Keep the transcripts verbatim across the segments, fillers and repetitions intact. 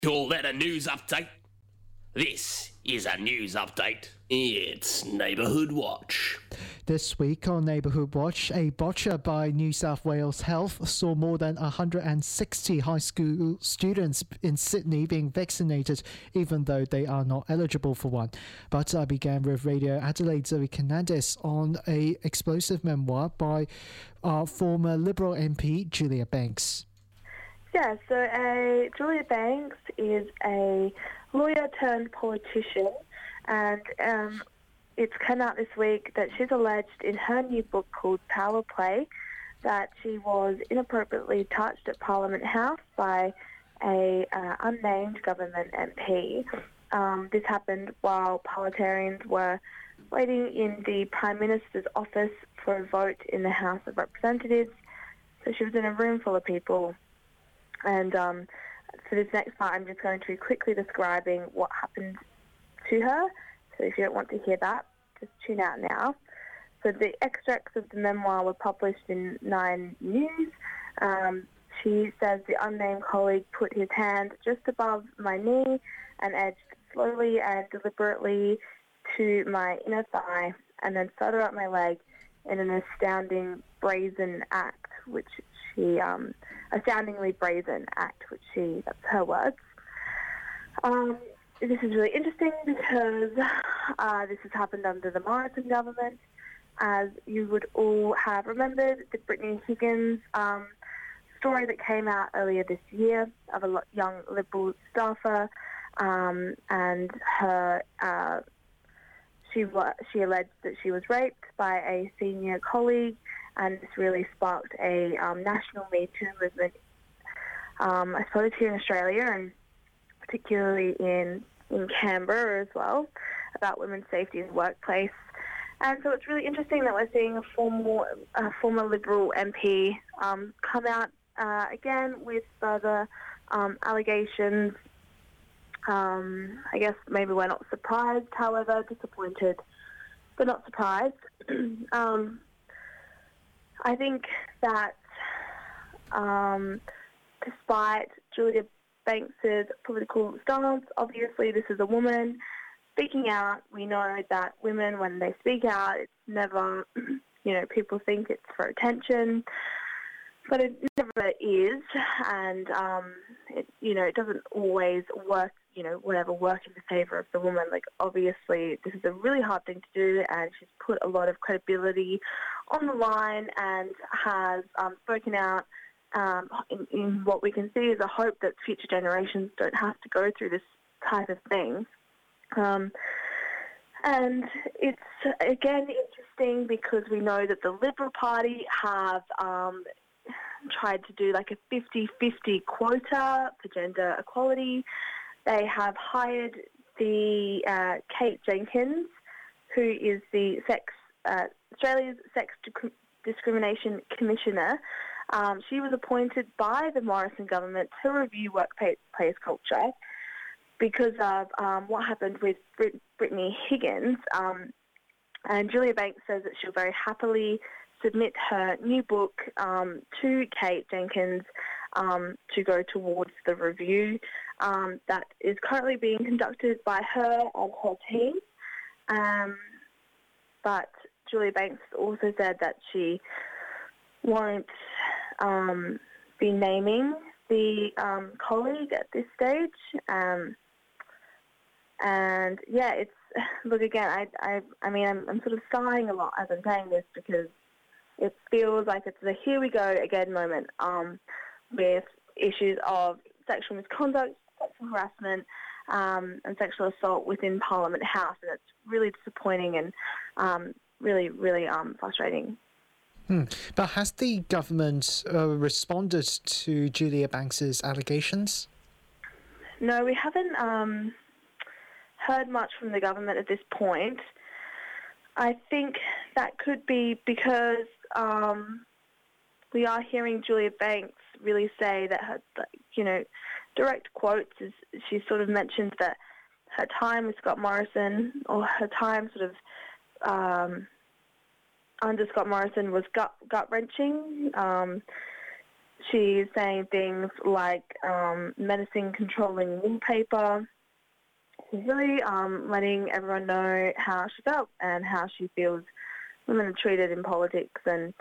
Call that a news update? This is a news update. It's Neighbourhood Watch. This week on Neighbourhood Watch, a botcher by New South Wales Health saw more than one hundred sixty high school students in Sydney being vaccinated, even though they are not eligible for one. But I began with Radio Adelaide's Zoe Canandis on a explosive memoir by our former Liberal M P Julia Banks. Yeah, so uh, Julia Banks is a lawyer turned politician, and um, it's come out this week that she's alleged in her new book called Power Play that she was inappropriately touched at Parliament House by a uh, unnamed government M P. Um, this happened while parliamentarians were waiting in the Prime Minister's office for a vote in the House of Representatives. So she was in a room full of people. And um, for this next part, I'm just going to be quickly describing what happened to her. So if you don't want to hear that, just tune out now. So the extracts of the memoir were published in Nine News. Um, she says the unnamed colleague put his hand just above my knee and edged slowly and deliberately to my inner thigh and then further up my leg in an astounding brazen act, which she, um, astoundingly brazen act, which she, that's her words. Um, this is really interesting because uh, this has happened under the Morrison government. As you would all have remembered, the Brittany Higgins um, story that came out earlier this year of a young Liberal staffer um, and her, uh, she, she alleged that she was raped by a senior colleague, and this really sparked a um, national Me Too movement, um, I suppose here in Australia and particularly in, in Canberra as well, about women's safety in the workplace. And so it's really interesting that we're seeing a former, a former Liberal M P um, come out uh, again with further um, allegations. Um, I guess maybe we're not surprised, however, disappointed, but not surprised. um, I think that um, despite Julia Banks' political stance, obviously this is a woman speaking out. We know that women, when they speak out, it's never, you know, people think it's for attention, but it never is, and, um, it, you know, it doesn't always work, you know, whatever, work in the favour of the woman. Like, obviously, this is a really hard thing to do, and she's put a lot of credibility on the line and has um, spoken out um, in, in what we can see is a hope that future generations don't have to go through this type of thing. Um, and it's, again, interesting because we know that the Liberal Party have um, tried to do like a fifty-fifty quota for gender equality. They have hired the uh, Kate Jenkins, who is the sex uh, Australia's Sex Disc- Discrimination Commissioner. Um, she was appointed by the Morrison government to review workplace culture because of um, what happened with Brit- Brittany Higgins. Um, and Julia Banks says that she'll very happily submit her new book um, to Kate Jenkins um, to go towards the review um, that is currently being conducted by her and her team. Um, but Julia Banks also said that she won't um, be naming the um, colleague at this stage. Um, and yeah, it's, look, again, I, I, I mean, I'm, I'm sort of sighing a lot as I'm saying this because it feels like it's a here we go again moment um, with issues of sexual misconduct, sexual harassment, um, and sexual assault within Parliament House, and it's really disappointing and um, really, really um, frustrating. Hmm. But has the government uh, responded to Julia Banks' allegations? No, we haven't um, heard much from the government at this point. I think that could be because um, we are hearing Julia Banks really say that her, you know, direct quotes is she sort of mentions that her time with Scott Morrison or her time sort of um, under Scott Morrison was gut gut wrenching. Um, she's saying things like um, menacing controlling wallpaper. She's really um, letting everyone know how she felt and how she feels women are treated in politics. And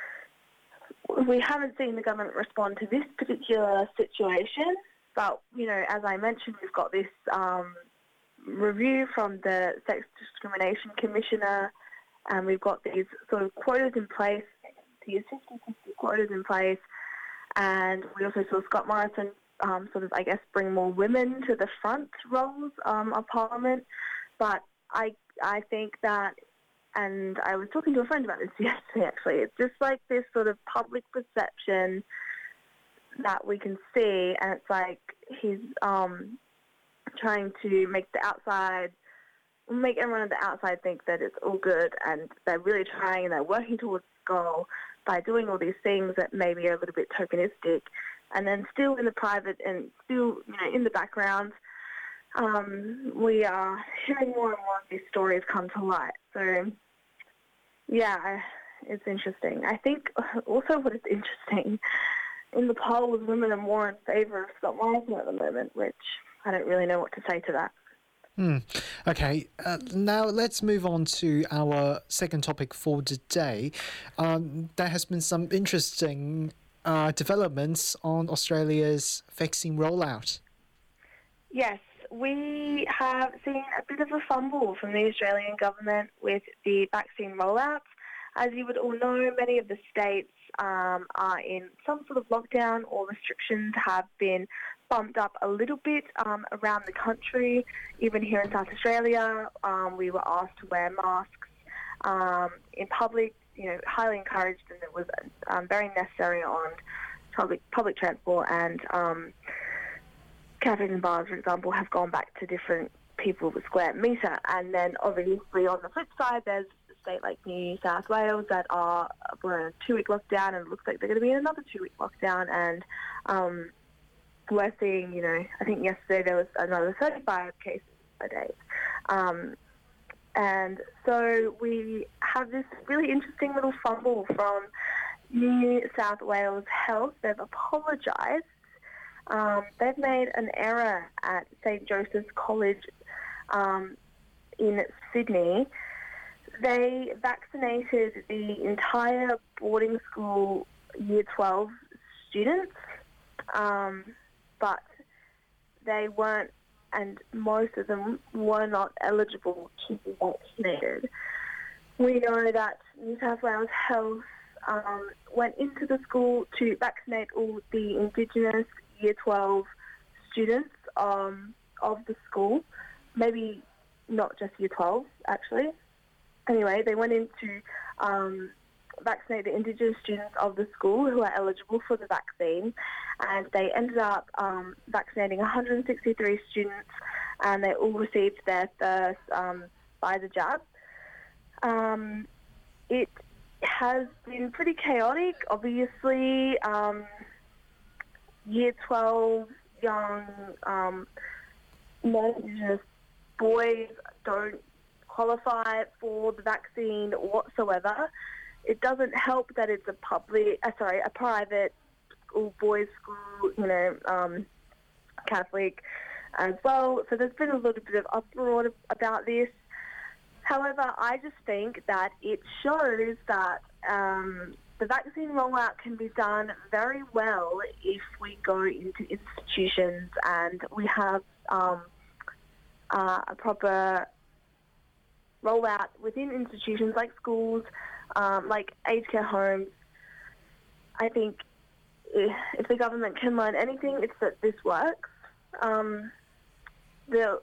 we haven't seen the government respond to this particular situation. But, you know, as I mentioned, we've got this um, review from the Sex Discrimination Commissioner, and we've got these sort of quotas in place, these fifty-fifty quotas in place, and we also saw Scott Morrison um, sort of, I guess, bring more women to the front roles um, of Parliament. But I, I think that, and I was talking to a friend about this yesterday, actually, it's just like this sort of public perception that we can see, and it's like he's um, trying to make the outside, make everyone on the outside think that it's all good, and they're really trying and they're working towards the goal by doing all these things that maybe are a little bit tokenistic, and then still in the private and still, you know, in the background, um, we are hearing more and more of these stories come to light. So, yeah, it's interesting. I think also what is interesting in the polls, women are more in favour of Scott Morrison at the moment, which I don't really know what to say to that. Hmm. Okay, uh, now let's move on to our second topic for today. Um, there has been some interesting uh, developments on Australia's vaccine rollout. Yes, we have seen a bit of a fumble from the Australian government with the vaccine rollout. As you would all know, many of the states um, are in some sort of lockdown, or restrictions have been bumped up a little bit um, around the country. Even here in South Australia, um, we were asked to wear masks um, in public, you know, highly encouraged, and it was um, very necessary on public public transport. And um, cafes and bars, for example, have gone back to different people per square metre. And then obviously on the flip side, there's state like New South Wales that are were in a two-week lockdown, and it looks like they're going to be in another two-week lockdown. And um, we're seeing, you know, I think yesterday there was another thirty-five cases a day. Um, and so we have this really interesting little fumble from New South Wales Health. They've apologised. Um, they've made an error at Saint Joseph's College um, in Sydney. They vaccinated the entire boarding school Year twelve students, um, but they weren't, and most of them were not eligible to be vaccinated. We know that New South Wales Health um, went into the school to vaccinate all the Indigenous Year twelve students um, of the school, maybe not just Year twelve, actually. Anyway, they went in to um, vaccinate the Indigenous students of the school who are eligible for the vaccine, and they ended up um, vaccinating one hundred sixty-three students, and they all received their first um, Pfizer jab. Um, it has been pretty chaotic. Obviously, um, Year twelve young um, non-Indigenous boys don't qualify for the vaccine whatsoever. It doesn't help that it's a public, uh, sorry, a private school, boys' school, you know, um, Catholic as well. So there's been a little bit of uproar about this. However, I just think that it shows that um, the vaccine rollout can be done very well if we go into institutions and we have um, uh, a proper rollout within institutions like schools, um, like aged care homes. I think if, if the government can learn anything, it's that this works. Um, the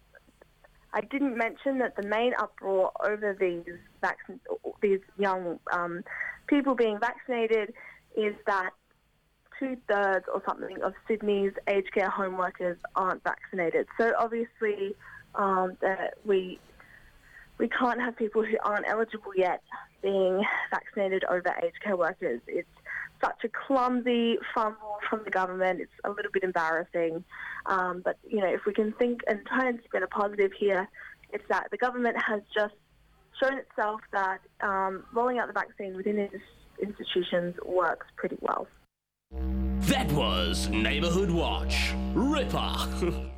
I didn't mention that the main uproar over these vaccine, these young um, people being vaccinated is that two-thirds or something of Sydney's aged care home workers aren't vaccinated. So obviously um, that we we can't have people who aren't eligible yet being vaccinated over aged care workers. It's such a clumsy fumble from the government. It's a little bit embarrassing. Um, but, you know, if we can think and try and spin a positive here, it's that the government has just shown itself that um, rolling out the vaccine within its institutions works pretty well. That was Neighborhood Watch. Ripper.